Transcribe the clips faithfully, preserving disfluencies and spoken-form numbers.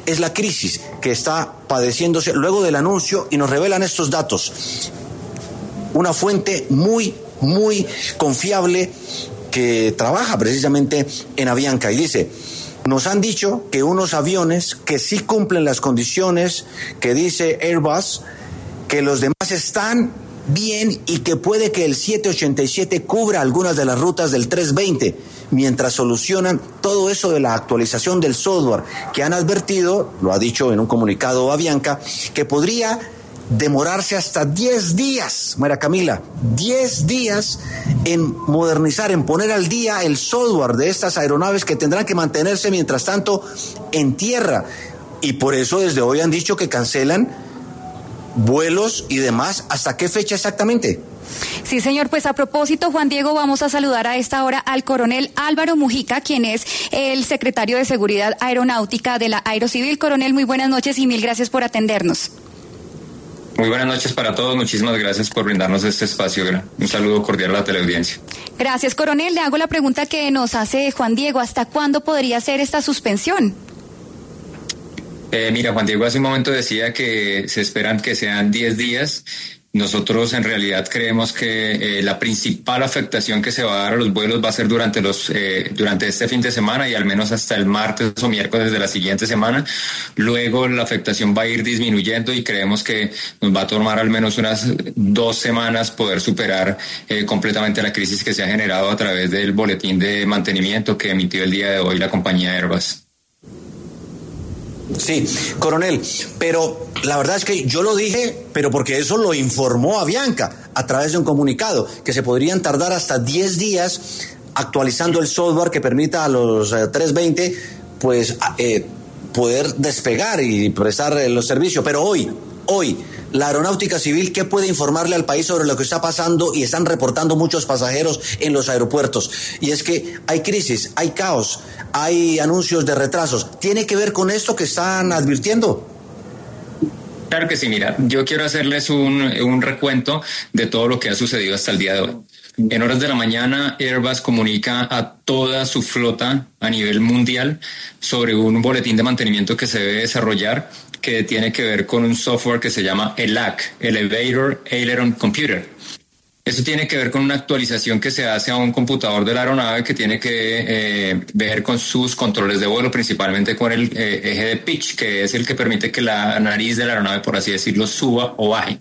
es la crisis que está padeciéndose luego del anuncio, y nos revelan estos datos. Una fuente muy, muy confiable que trabaja precisamente en Avianca, y dice: nos han dicho que unos aviones que sí cumplen las condiciones que dice Airbus, que los demás están bien y que puede que el siete ochenta y siete cubra algunas de las rutas del trescientos veinte, mientras solucionan todo eso de la actualización del software, que han advertido, lo ha dicho en un comunicado Avianca, que podría demorarse hasta diez días, María Camila, diez días en modernizar, en poner al día el software de estas aeronaves que tendrán que mantenerse mientras tanto en tierra. Y por eso desde hoy han dicho que cancelan vuelos y demás. ¿Hasta qué fecha exactamente? Sí, señor, pues a propósito, Juan Diego, vamos a saludar a esta hora al coronel Álvaro Mujica, quien es el secretario de Seguridad Aeronáutica de la Aerocivil. Coronel, muy buenas noches y mil gracias por atendernos. Muy buenas noches para todos, muchísimas gracias por brindarnos este espacio. Un saludo cordial a la teleaudiencia. Gracias, coronel. Le hago la pregunta que nos hace Juan Diego: ¿hasta cuándo podría ser esta suspensión? Eh, mira, Juan Diego hace un momento decía que se esperan que sean diez días. Nosotros en realidad creemos que eh, la principal afectación que se va a dar a los vuelos va a ser durante los eh, durante este fin de semana y al menos hasta el martes o miércoles de la siguiente semana. Luego la afectación va a ir disminuyendo y creemos que nos va a tomar al menos unas dos semanas poder superar eh, completamente la crisis que se ha generado a través del boletín de mantenimiento que emitió el día de hoy la compañía Airbus. Sí, coronel, pero la verdad es que yo lo dije, pero porque eso lo informó Avianca a través de un comunicado, que se podrían tardar hasta diez días actualizando el software que permita a los eh, trescientos veinte pues eh, poder despegar y prestar eh, los servicios. Pero hoy, hoy, la Aeronáutica Civil, ¿qué puede informarle al país sobre lo que está pasando? Y están reportando muchos pasajeros en los aeropuertos. Y es que hay crisis, hay caos, hay anuncios de retrasos. ¿Tiene que ver con esto que están advirtiendo? Claro que sí, mira, yo quiero hacerles un, un recuento de todo lo que ha sucedido hasta el día de hoy. En horas de la mañana, Airbus comunica a toda su flota a nivel mundial sobre un boletín de mantenimiento que se debe desarrollar, que tiene que ver con un software que se llama E L A C, Elevator Aileron Computer. Eso tiene que ver con una actualización que se hace a un computador de la aeronave que tiene que eh, ver con sus controles de vuelo, principalmente con el eh, eje de pitch, que es el que permite que la nariz de la aeronave, por así decirlo, suba o baje.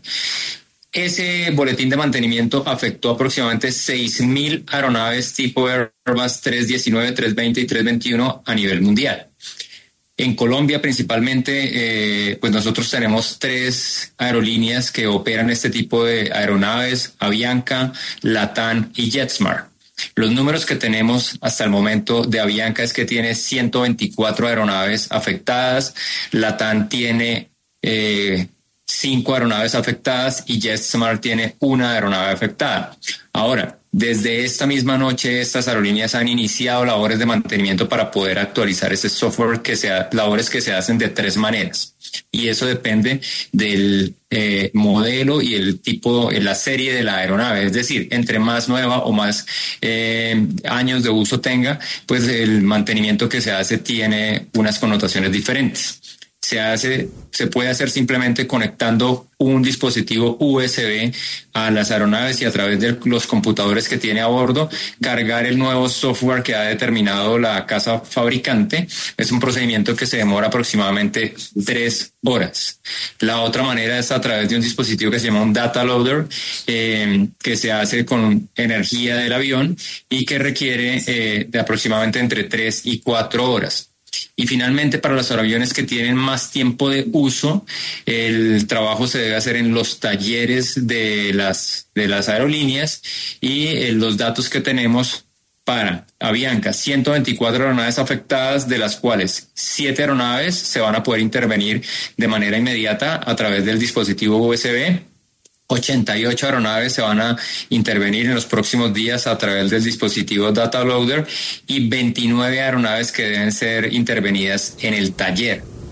Ese boletín de mantenimiento afectó aproximadamente seis mil aeronaves tipo Airbus trescientos diecinueve, trescientos veinte y trescientos veintiuno a nivel mundial. En Colombia principalmente, eh, pues nosotros tenemos tres aerolíneas que operan este tipo de aeronaves: Avianca, LATAM y JetSmart. Los números que tenemos hasta el momento de Avianca es que tiene ciento veinticuatro aeronaves afectadas, LATAM tiene eh, cinco aeronaves afectadas y JetSmart tiene una aeronave afectada. Ahora, desde esta misma noche, estas aerolíneas han iniciado labores de mantenimiento para poder actualizar ese software, que sea, labores que se hacen de tres maneras. Y eso depende del eh, modelo y el tipo, la serie de la aeronave. Es decir, entre más nueva o más eh, años de uso tenga, pues el mantenimiento que se hace tiene unas connotaciones diferentes. Se hace, se puede hacer simplemente conectando un dispositivo U S B a las aeronaves y a través de los computadores que tiene a bordo, cargar el nuevo software que ha determinado la casa fabricante. Es un procedimiento que se demora aproximadamente tres horas. La otra manera es a través de un dispositivo que se llama un data loader, eh, que se hace con energía del avión y que requiere eh, de aproximadamente entre tres y cuatro horas. Y finalmente, para los aviones que tienen más tiempo de uso, el trabajo se debe hacer en los talleres de las, de las aerolíneas, y eh, los datos que tenemos para Avianca: ciento veinticuatro aeronaves afectadas, de las cuales siete aeronaves se van a poder intervenir de manera inmediata a través del dispositivo U S B. ochenta y ocho aeronaves se van a intervenir en los próximos días a través del dispositivo Data Loader y veintinueve aeronaves que deben ser intervenidas en el taller.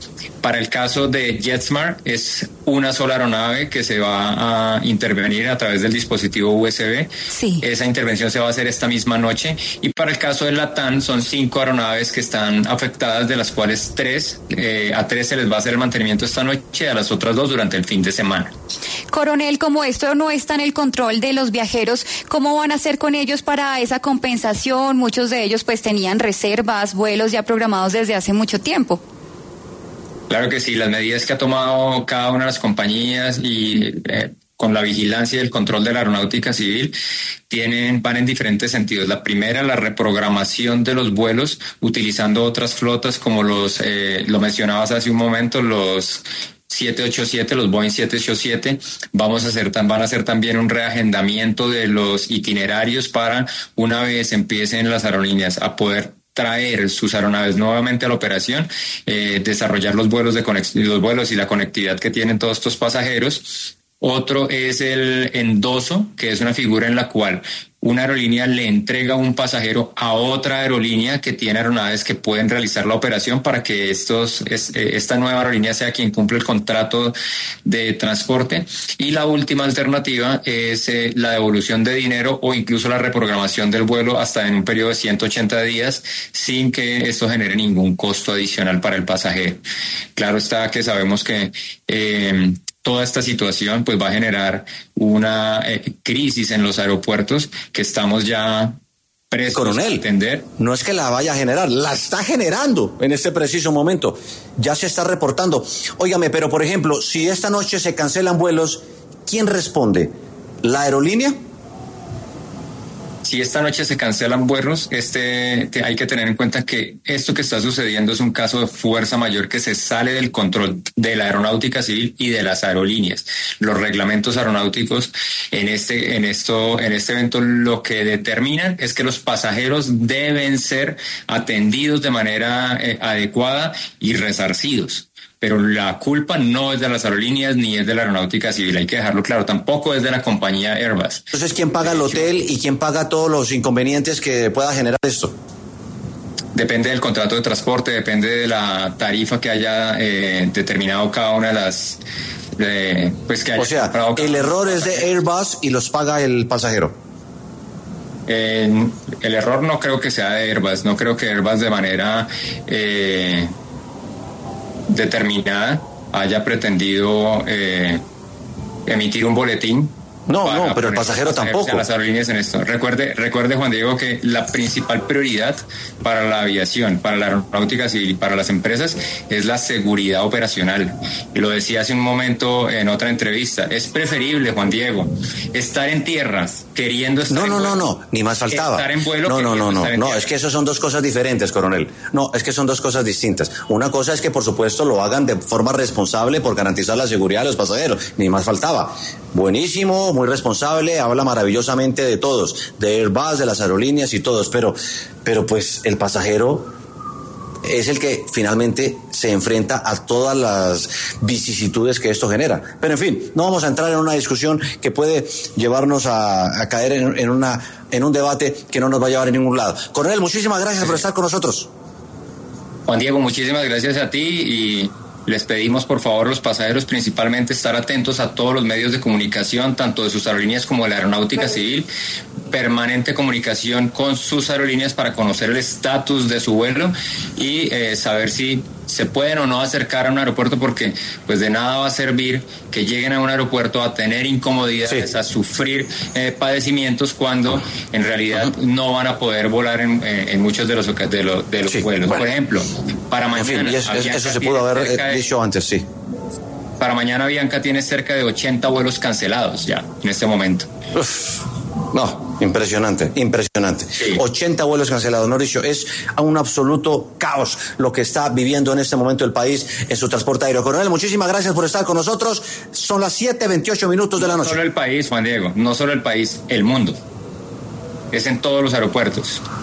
para el caso de JetSmart es una sola aeronave que se va a intervenir a través del dispositivo U S B. Sí. Esa intervención se va a hacer esta misma noche. Y para el caso de LATAM son cinco aeronaves que están afectadas, de las cuales tres, eh, a tres se les va a hacer el mantenimiento esta noche, a las otras dos durante el fin de semana. Coronel, como esto no está en el control de los viajeros, ¿cómo van a hacer con ellos para esa compensación? Muchos de ellos pues tenían reservas, vuelos ya programados desde hace mucho tiempo. Claro que sí, las medidas que ha tomado cada una de las compañías y eh, con la vigilancia y el control de la aeronáutica civil tienen, van en diferentes sentidos. La primera, la reprogramación de los vuelos utilizando otras flotas como los, eh, lo mencionabas hace un momento, los siete ochenta y siete, los Boeing siete ochenta y siete. Vamos a hacer, van a hacer también un reagendamiento de los itinerarios para, una vez empiecen las aerolíneas a poder traer sus aeronaves nuevamente a la operación, eh, desarrollar los vuelos de conex- los vuelos y la conectividad que tienen todos estos pasajeros. Otro es el endoso, que es una figura en la cual una aerolínea le entrega un pasajero a otra aerolínea que tiene aeronaves que pueden realizar la operación para que estos, es, esta nueva aerolínea sea quien cumple el contrato de transporte. Y la última alternativa es eh, la devolución de dinero o incluso la reprogramación del vuelo hasta en un periodo de ciento ochenta días sin que esto genere ningún costo adicional para el pasajero. Claro está que sabemos que eh, toda esta situación pues va a generar una eh, crisis en los aeropuertos que estamos ya prestos Coronel, a atender. No es que la vaya a generar, la está generando en este preciso momento. Ya se está reportando. Óigame, pero por ejemplo, si esta noche se cancelan vuelos, ¿quién responde? ¿La aerolínea? Si esta noche se cancelan vuelos, este, te, hay que tener en cuenta que esto que está sucediendo es un caso de fuerza mayor que se sale del control de la aeronáutica civil y de las aerolíneas. Los reglamentos aeronáuticos en este, en esto, en este evento lo que determinan es que los pasajeros deben ser atendidos de manera eh, adecuada y resarcidos. Pero la culpa no es de las aerolíneas ni es de la aeronáutica civil, hay que dejarlo claro, tampoco es de la compañía Airbus. Entonces, ¿quién paga el hotel y quién paga todos los inconvenientes que pueda generar esto? Depende del contrato de transporte, depende de la tarifa que haya eh, determinado cada una de las... Eh, pues que haya o sea, el error es de Airbus y los paga el pasajero. Eh, el error no creo que sea de Airbus, no creo que Airbus de manera... Eh, determinada haya pretendido eh, emitir un boletín. No, no, pero el pasajero tampoco. A las aerolíneas en esto. Recuerde, recuerde, Juan Diego, que la principal prioridad para la aviación, para la aeronáutica civil y para las empresas es la seguridad operacional. Y lo decía hace un momento en otra entrevista. Es preferible, Juan Diego, estar en tierras queriendo estar no, en no, vuelo. No, no, no, ni más faltaba. Estar en vuelo no, no, no, no, no, tierra. Es que eso son dos cosas diferentes, coronel. No, es que son dos cosas distintas. Una cosa es que, por supuesto, lo hagan de forma responsable por garantizar la seguridad de los pasajeros. Ni más faltaba. Buenísimo, muy responsable, habla maravillosamente de todos, de Airbus, de las aerolíneas y todos, pero, pero pues el pasajero es el que finalmente se enfrenta a todas las vicisitudes que esto genera. Pero en fin, no vamos a entrar en una discusión que puede llevarnos a, a caer en, en, una, en un debate que no nos va a llevar a ningún lado. Coronel, muchísimas gracias por estar con nosotros. Juan Diego, muchísimas gracias a ti y les pedimos por favor los pasajeros principalmente estar atentos a todos los medios de comunicación, tanto de sus aerolíneas como de la aeronáutica civil, permanente comunicación con sus aerolíneas para conocer el estatus de su vuelo y eh, saber si se pueden o no acercar a un aeropuerto, porque pues de nada va a servir que lleguen a un aeropuerto a tener incomodidades, sí, a sufrir eh, padecimientos cuando en realidad uh-huh. no van a poder volar en, eh, en muchos de los, de los, de los sí, vuelos. Bueno. Por ejemplo, para mañana... En fin, eso, eso se pudo haber de, dicho antes, sí. Para mañana Avianca tiene cerca de ochenta vuelos cancelados ya en este momento. Uf. No, impresionante, impresionante. Sí. ochenta vuelos cancelados, Mauricio. Es un absoluto caos lo que está viviendo en este momento el país en su transporte aéreo. Coronel, muchísimas gracias por estar con nosotros. Son las siete veintiocho minutos de la noche. No solo el país, Juan Diego, no solo el país, el mundo. Es en todos los aeropuertos.